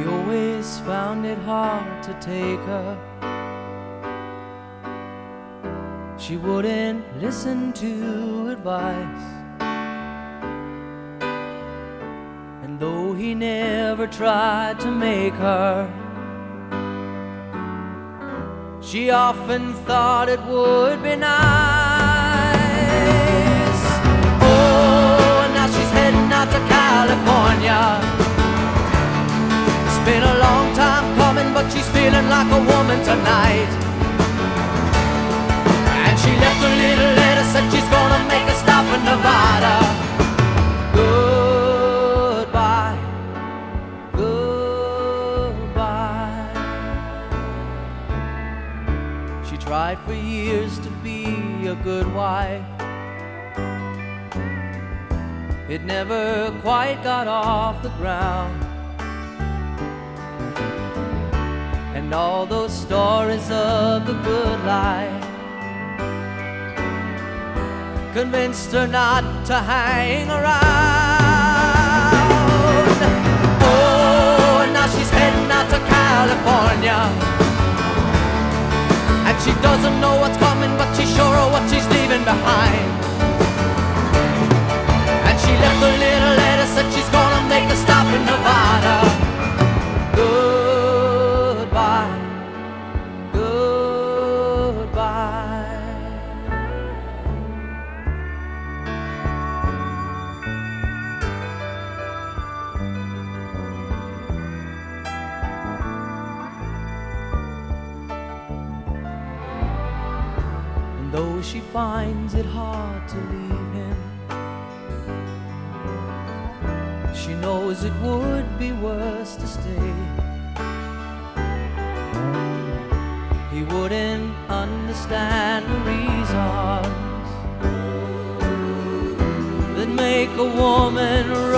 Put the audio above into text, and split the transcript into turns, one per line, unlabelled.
always found it hard to take her. She wouldn't listen to advice, and though he never tried to make her, she often thought it would be nice. Oh, and now she's heading out to California. It's been a long time coming, but she's feeling like a woman tonight. And she left a little letter, said she's gonna make a stop in Nevada. Goodbye, goodbye. She tried for years to be a good wife. It never quite got off the ground, and all those stories of the good life convinced her not to hang around. Oh, and now she's heading out to California, and she doesn't know what's coming, but she's sure of what she's leaving behind. And she left a little letter, said she's gonna make a stop in Nevada. Goodbye, goodbye. And though she finds it hard to leave him, she knows it would be worse to stay. He wouldn't understand the reasons that make a woman